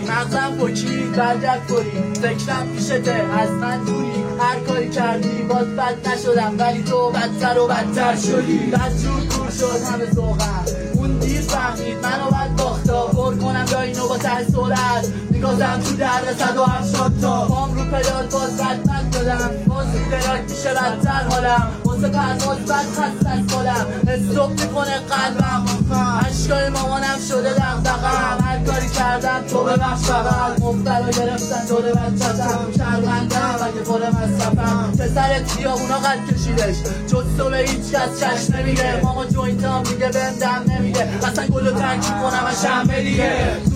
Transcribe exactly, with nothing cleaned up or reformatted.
مغزم پکید برگرد کنی فکرم پیشته از من دوری هر کاری کردی باز بد نشدم ولی تو بدتر و بدتر شدی بدجور دور شد همه ذوقم اون دیر فهمید منو بد باختا پر کنم یا اینو با ته سرعت میگازم تو در صد و هفتاد تا پام رو پدال باز بدمند دادم باز پدال میشه بدتر حالم واسه پرواز بد خست از بالم استوب میکنه قلبم عشقای مامانم شده دغدغه‌ام هر کاری کردم تو ببخش فقط مبتلا گرفتن دور بچه‌تم شرمنده‌ام اگه پر مصرفم پسر خیابونا قد کشیدش جز تو به هیچ کس چشم نمیگه ماما جوینتام میگه بهم دم نمیگه اصلا گلو ترک میکنم از شنبه دیگه